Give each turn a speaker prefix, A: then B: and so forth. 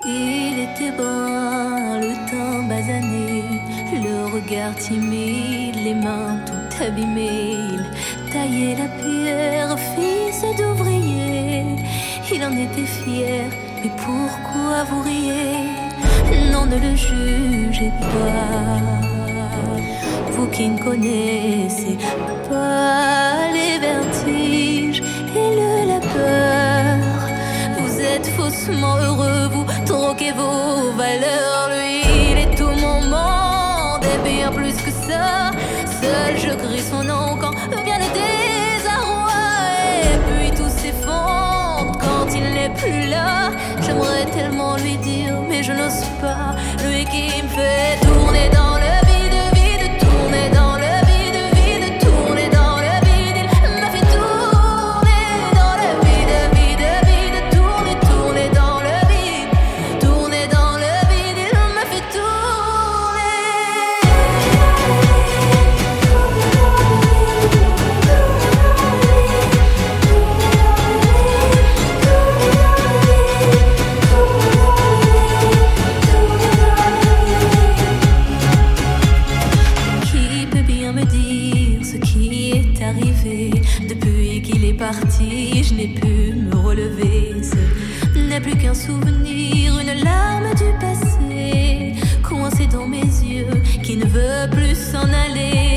A: Il était brun, le teint basané, le regard timide, les mains tout abîmées. Il taillait la pierre, fils d'ouvrier. Il en était fier, mais pourquoi vous riez? Non, ne le jugez pas, vous qui ne connaissez pas les vertiges et le labeur. Vous êtes faussement heureux, vous troquez vos valeurs. Lui, il est tout mon monde et bien plus que ça. Seul je crie son nom quand vient le désarroi. Et puis tout s'effondre quand il n'est plus là. J'aimerais tellement lui dire, mais je n'ose pas. Lui qui me fait tourner dans le vide, vide, tourner dans le vide, vide, tourner dans le vide. Il m'a fait tourner dans le vide, vide, vide, tourner, tourner dans le vide, tourner dans le vide. Il m'a fait Depuis qu'il est parti, je n'ai pu me relever. Ce n'est plus qu'un souvenir, une larme du passé, coincée dans mes yeux, qui ne veut plus s'en aller.